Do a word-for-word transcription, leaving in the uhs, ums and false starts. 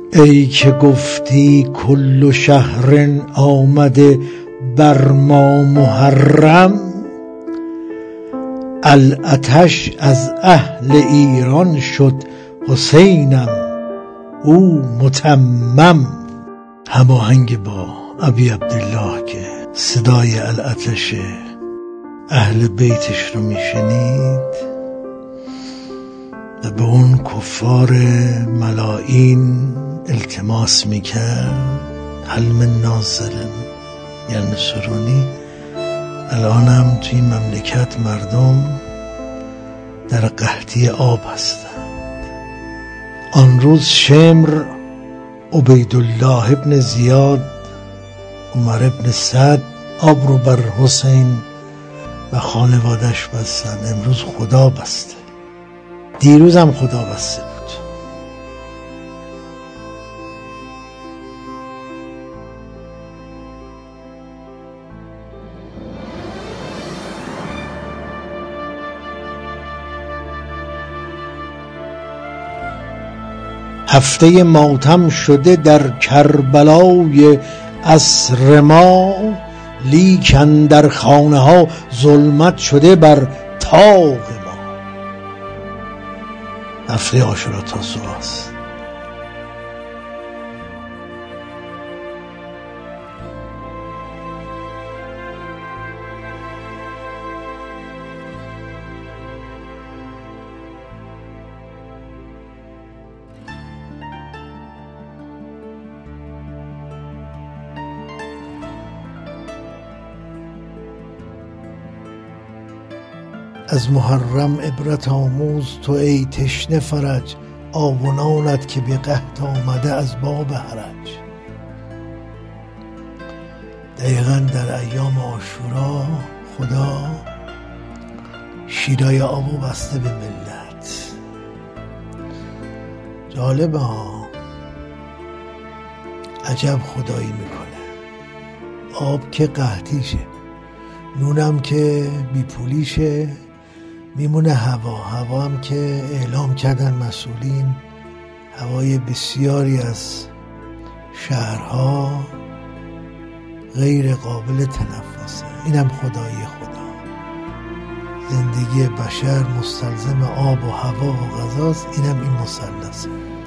ای که گفتی کل شهر آمده بر ما محرم، العتش از اهل ایران شد حسینم او متمم. هماهنگ با ابی عبدالله که صدای العتش اهل بیتش رو میشنید و به اون کفار ملائین التماس میکرد هل من ناصر ینصرونی. الان هم توی این مملکت مردم در قحطی آب هستند. آن روز شمر، عبیدالله ابن زیاد، عمر ابن سعد آب رو بر حسین و خانوادش بستند. امروز خدا بسته، دیروز هم خدا بسته بود. هفته ماتم شده در کربلای عصر ما، لیکن در خانه ها ظلمت شده بر طاق ما. هفته عاشورا تاسوعا است. از محرم عبرت آموز تو ای تشنه فرج، آونانت که به قحط آمده از باب حرج. دقیقا در ایام عاشورا خدا شیرای آبو بسته به ملت. جالبه ها، عجب خدایی میکنه. آب که قحطیشه، نونم که بی پولیشه، میمونه هوا. هوا هم که اعلام کردن مسئولین هوای بسیاری از شهرها غیر قابل تنفسه. اینم خدایی خدا. زندگی بشر مستلزم آب و هوا و غذاست. اینم این مثلثه.